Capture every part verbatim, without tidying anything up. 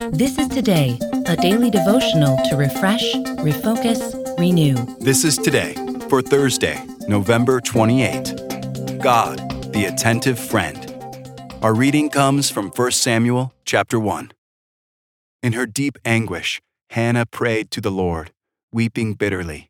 This is Today, a daily devotional to refresh, refocus, renew. This is Today for Thursday, November twenty-eighth. God, the attentive friend. Our reading comes from First Samuel chapter one. In her deep anguish, Hannah prayed to the Lord, weeping bitterly.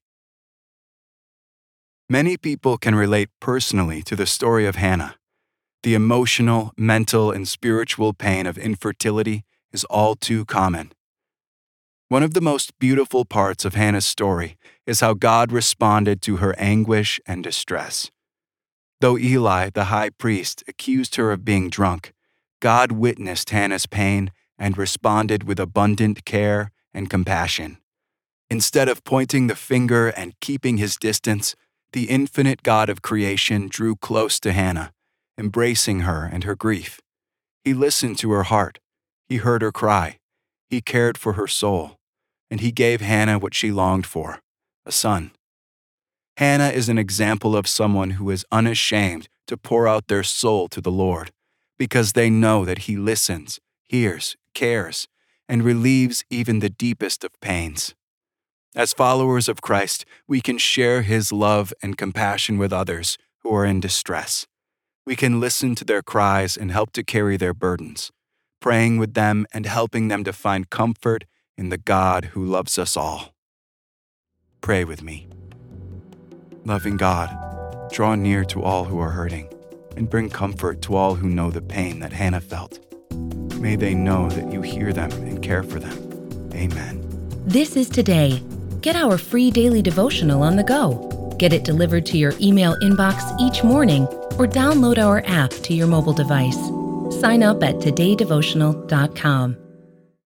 Many people can relate personally to the story of Hannah. The emotional, mental, and spiritual pain of infertility is all too common. One of the most beautiful parts of Hannah's story is how God responded to her anguish and distress. Though Eli, the high priest, accused her of being drunk, God witnessed Hannah's pain and responded with abundant care and compassion. Instead of pointing the finger and keeping his distance, the infinite God of creation drew close to Hannah, embracing her and her grief. He listened to her heart. He heard her cry. He cared for her soul. And he gave Hannah what she longed for, a son. Hannah is an example of someone who is unashamed to pour out their soul to the Lord, because they know that he listens, hears, cares, and relieves even the deepest of pains. As followers of Christ, we can share his love and compassion with others who are in distress. We can listen to their cries and help to carry their burdens, praying with them and helping them to find comfort in the God who loves us all. Pray with me. Loving God, draw near to all who are hurting and bring comfort to all who know the pain that Hannah felt. May they know that you hear them and care for them. Amen. This is Today. Get our free daily devotional on the go. Get it delivered to your email inbox each morning or download our app to your mobile device. Sign up at today devotional dot com.